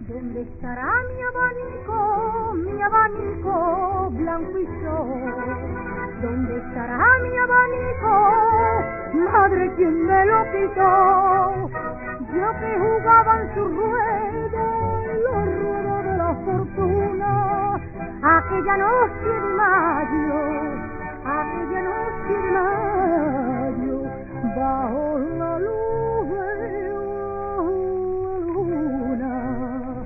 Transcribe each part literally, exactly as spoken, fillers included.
¿Dónde estará mi abanico, mi abanico blanco y sol? ¿Dónde estará mi abanico? Madre, ¿quién me lo quitó? Yo que jugaba en su rueda, la rueda de la fortuna, aquella noche de mayo, aquella noche de mayo, bajo la luz de la luna.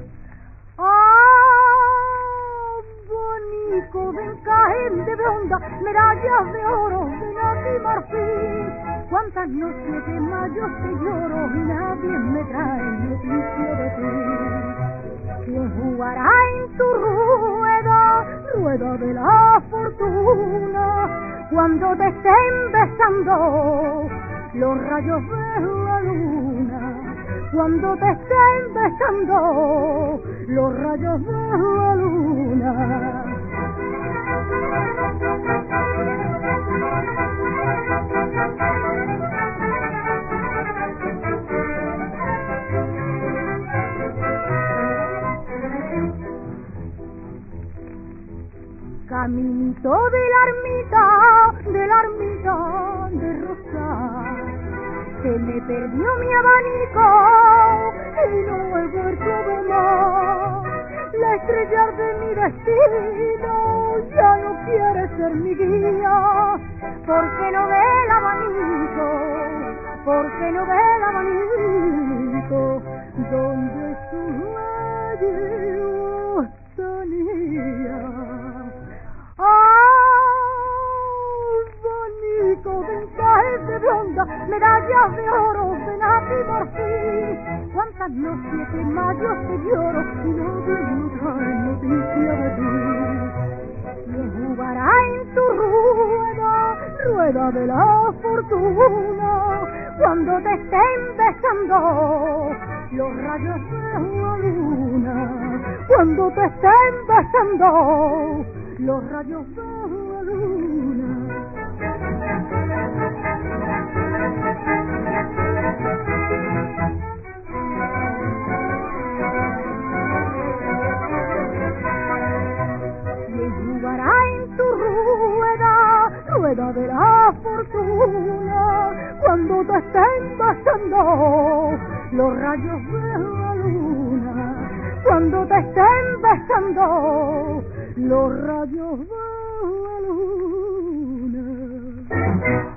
¡Ah, abanico de encaje de blonda, medallas de oro, de nati marfil! Cuántas noches de mayo te lloro y nadie me trae noticia de ti. ¿Quién jugará en tu rueda, rueda de la fortuna, cuando te estén besando los rayos de la luna? Cuando te estén besando los rayos de la luna. Caminito de la ermita, de la ermita de Rosal, se me perdió mi abanico y no he vuelto de más. La estrella de mi destino ya no quiere ser mi guía, porque no ve el abanico, porque no ve el abanico, donde su rayo tenía. Abanico de encajes de blonda, medallas de oro, de nati marfil. Cuántas noches de mayo te lloro y no trae noticia de ti. ¿Quién jugará en tu rueda, rueda de la fortuna, cuando te estén besando los rayos de la luna? Cuando te estén besando los rayos de la luna. ¿Quién jugará en tu rueda, rueda de la fortuna, cuando te estén besando los rayos de la luna? Cuando te estén besando los rayos de la luna.